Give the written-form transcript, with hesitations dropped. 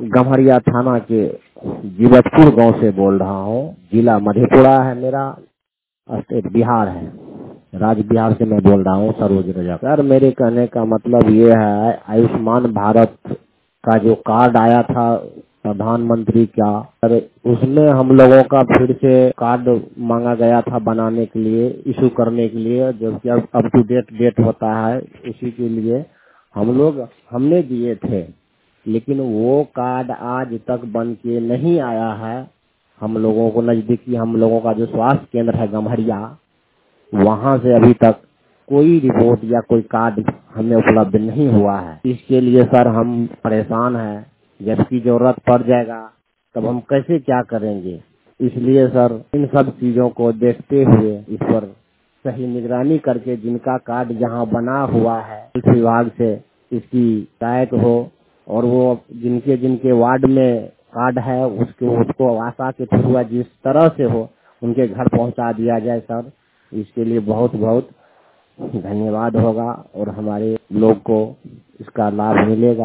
गम्हरिया थाना के जीवतपुर गांव से बोल रहा हूँ। जिला मधेपुरा है मेरा, स्टेट बिहार है, राज्य बिहार से मैं बोल रहा हूँ सरोज रजा। सर मेरे कहने का मतलब ये है, आयुष्मान भारत का जो कार्ड आया था प्रधानमंत्री का, सर उसमें हम लोगों का फिर से कार्ड मांगा गया था बनाने के लिए, इशू करने के लिए, जो कि अब अप टू डेट होता है, उसी के लिए हमने दिए थे। लेकिन वो कार्ड आज तक बन के नहीं आया है। हम लोगों को नजदीकी, हम लोगों का जो स्वास्थ्य केंद्र है गम्हरिया, वहां से अभी तक कोई रिपोर्ट या कोई कार्ड हमें उपलब्ध नहीं हुआ है। इसके लिए सर हम परेशान हैं। जबकि जरूरत पड़ जाएगा तब हम कैसे क्या करेंगे। इसलिए सर इन सब चीजों को देखते हुए इस पर सही निगरानी करके जिनका कार्ड यहाँ बना हुआ है हेल्थ विभाग से इसकी शिकायत हो, और वो जिनके जिनके वार्ड में कार्ड है उसको आशा के थ्रू जिस तरह से हो उनके घर पहुंचा दिया जाए सर। इसके लिए बहुत बहुत धन्यवाद होगा और हमारे लोग को इसका लाभ मिलेगा।